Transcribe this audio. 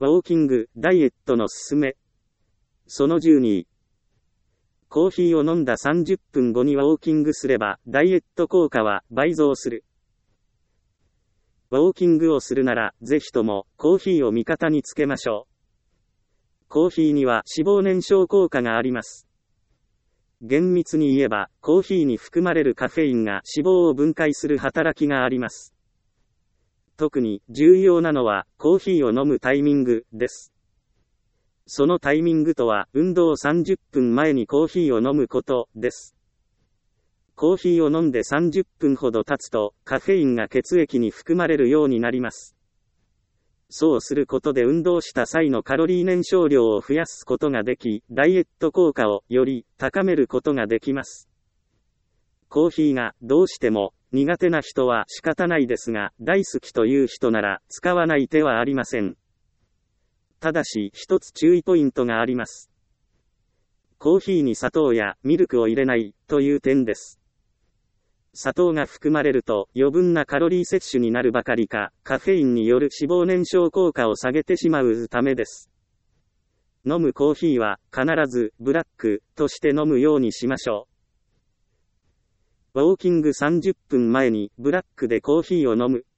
ウォーキング、ダイエットのすすめ。その12。コーヒーを飲んだ30分後にウォーキングすれば、ダイエット効果は倍増する。ウォーキングをするなら、ぜひとも、コーヒーを味方につけましょう。コーヒーには脂肪燃焼効果があります。厳密に言えば、コーヒーに含まれるカフェインが脂肪を分解する働きがあります。特に重要なのは、コーヒーを飲むタイミングです。そのタイミングとは、運動30分前にコーヒーを飲むことです。コーヒーを飲んで30分ほど経つと、カフェインが血液に含まれるようになります。そうすることで運動した際のカロリー燃焼量を増やすことができ、ダイエット効果をより高めることができます。コーヒーがどうしても苦手な人は仕方ないですが、大好きという人なら使わない手はありません。ただし一つ注意ポイントがあります。コーヒーに砂糖やミルクを入れないという点です。砂糖が含まれると余分なカロリー摂取になるばかりか、カフェインによる脂肪燃焼効果を下げてしまうためです。飲むコーヒーは必ずブラックとして飲むようにしましょう。ウォーキング30分前にブラックでコーヒーを飲む。